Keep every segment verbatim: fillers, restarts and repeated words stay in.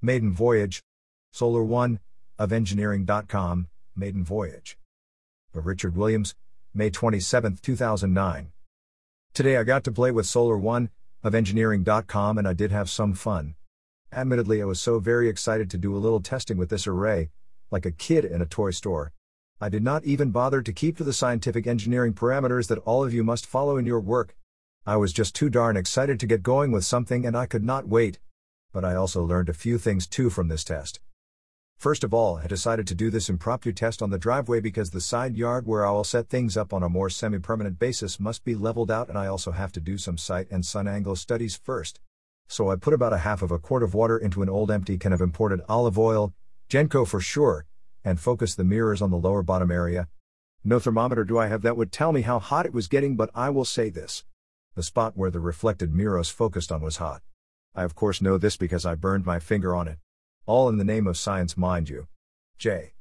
Maiden Voyage. Solar One, of engineering dot com, Maiden Voyage. By Richard Williams, May twenty-seventh, two thousand nine. Today I got to play with Solar One, of engineering dot com, and I did have some fun. Admittedly, I was so very excited to do a little testing with this array, like a kid in a toy store. I did not even bother to keep to the scientific engineering parameters that all of you must follow in your work. I was just too darn excited to get going with something, and I could not wait. But I also learned a few things too from this test. First of all, I decided to do this impromptu test on the driveway because the side yard where I will set things up on a more semi-permanent basis must be leveled out, and I also have to do some site and sun angle studies first. So I put about a half of a quart of water into an old empty can of imported olive oil, Genco for sure, and focused the mirrors on the lower bottom area. No thermometer do I have that would tell me how hot it was getting, but I will say this. The spot where the reflected mirrors focused on was hot. I of course know this because I burned my finger on it. All in the name of science, mind you. J.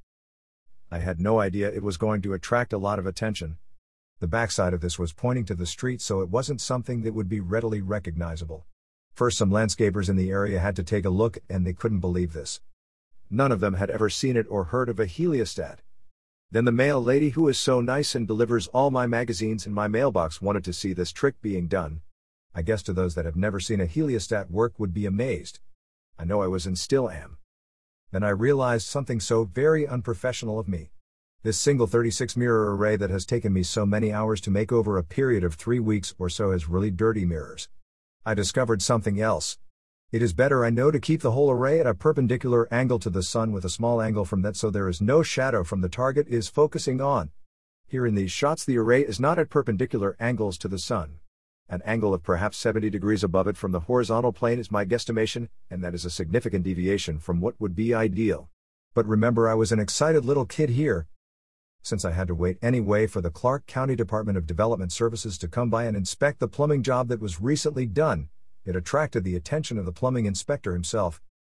I had no idea it was going to attract a lot of attention. The backside of this was pointing to the street, so it wasn't something that would be readily recognizable. First, some landscapers in the area had to take a look, and they couldn't believe this. None of them had ever seen it or heard of a heliostat. Then the mail lady, who is so nice and delivers all my magazines in my mailbox, wanted to see this trick being done. I guess to those that have never seen a heliostat work would be amazed. I know I was and still am. Then I realized something so very unprofessional of me. This single thirty-six mirror array that has taken me so many hours to make over a period of three weeks or so has really dirty mirrors. I discovered something else. It is better, I know, to keep the whole array at a perpendicular angle to the sun with a small angle from that, so there is no shadow from the target is focusing on. Here in these shots the array is not at perpendicular angles to the sun. An angle of perhaps seventy degrees above it from the horizontal plane is my guesstimation, and that is a significant deviation from what would be ideal. But remember, I was an excited little kid here. Since I had to wait anyway for the Clark County Department of Development Services to come by and inspect the plumbing job that was recently done, it attracted the attention of the plumbing inspector himself.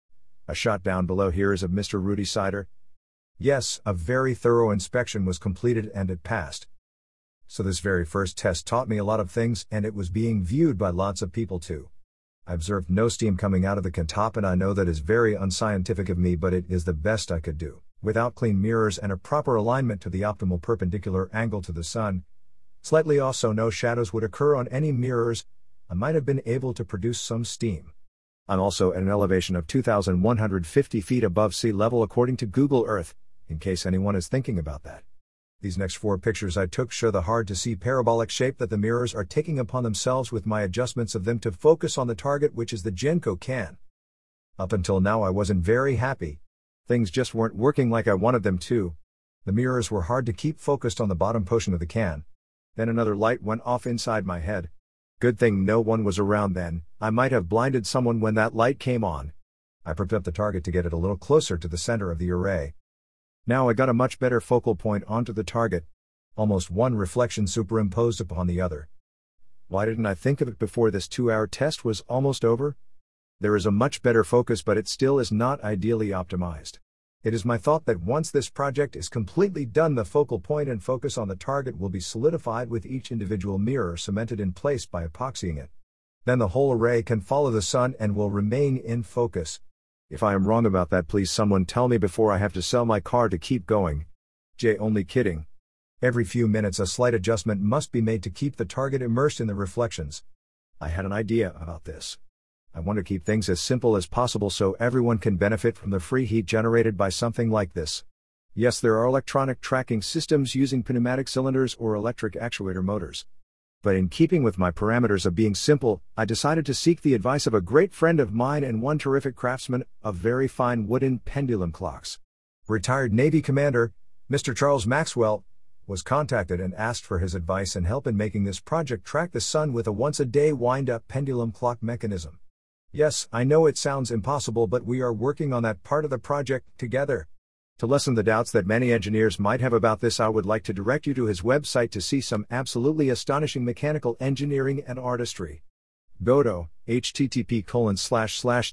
A shot down below here is of Mister Rudy Sider. Yes, a very thorough inspection was completed and it passed. So this very first test taught me a lot of things, and it was being viewed by lots of people too. I observed no steam coming out of the can top, and I know that is very unscientific of me, but it is the best I could do. Without clean mirrors and a proper alignment to the optimal perpendicular angle to the sun, slightly off so no shadows would occur on any mirrors, I might have been able to produce some steam. I'm also at an elevation of two thousand one hundred fifty feet above sea level according to Google Earth, in case anyone is thinking about that. These next four pictures I took show the hard-to-see parabolic shape that the mirrors are taking upon themselves with my adjustments of them to focus on the target, which is the Genco can. Up until now I wasn't very happy. Things just weren't working like I wanted them to. The mirrors were hard to keep focused on the bottom portion of the can. Then another light went off inside my head. Good thing no one was around then, I might have blinded someone when that light came on. I prepped up the target to get it a little closer to the center of the array. Now I got a much better focal point onto the target. Almost one reflection superimposed upon the other. Why didn't I think of it before this two-hour test was almost over? There is a much better focus, but it still is not ideally optimized. It is my thought that once this project is completely done, the focal point and focus on the target will be solidified with each individual mirror cemented in place by epoxying it. Then the whole array can follow the sun and will remain in focus. If I am wrong about that, please someone tell me before I have to sell my car to keep going. J. Only kidding. Every few minutes a slight adjustment must be made to keep the target immersed in the reflections. I had an idea about this. I want to keep things as simple as possible so everyone can benefit from the free heat generated by something like this. Yes, there are electronic tracking systems using pneumatic cylinders or electric actuator motors. But in keeping with my parameters of being simple, I decided to seek the advice of a great friend of mine and one terrific craftsman of very fine wooden pendulum clocks. Retired Navy Commander, Mister Charles Maxwell, was contacted and asked for his advice and help in making this project track the sun with a once-a-day wind-up pendulum clock mechanism. Yes, I know it sounds impossible, but we are working on that part of the project together. To lessen the doubts that many engineers might have about this, I would like to direct you to his website to see some absolutely astonishing mechanical engineering and artistry. Go to http colon slash slash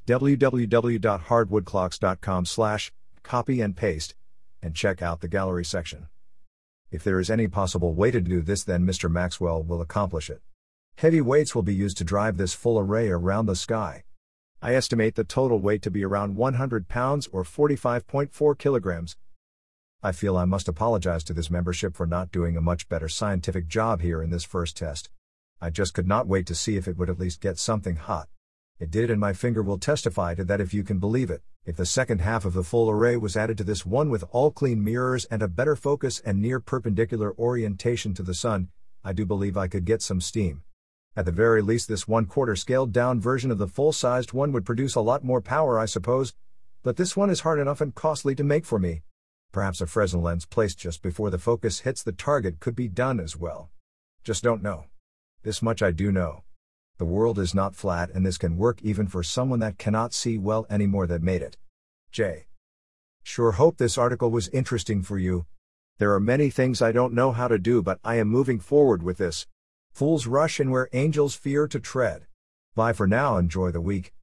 www.hardwoodclocks.com slash copy and paste and check out the gallery section. If there is any possible way to do this, then Mister Maxwell will accomplish it. Heavy weights will be used to drive this full array around the sky. I estimate the total weight to be around one hundred pounds or forty-five point four kilograms. I feel I must apologize to this membership for not doing a much better scientific job here in this first test. I just could not wait to see if it would at least get something hot. It did, and my finger will testify to that if you can believe it. If the second half of the full array was added to this one with all clean mirrors and a better focus and near perpendicular orientation to the sun, I do believe I could get some steam. At the very least, this one-quarter scaled down version of the full-sized one would produce a lot more power, I suppose, but this one is hard enough and costly to make for me. Perhaps a Fresnel lens placed just before the focus hits the target could be done as well. Just don't know. This much I do know. The world is not flat, and this can work even for someone that cannot see well anymore that made it. J. Sure hope this article was interesting for you. There are many things I don't know how to do, but I am moving forward with this. Fools rush in where angels fear to tread. Bye for now, enjoy the week.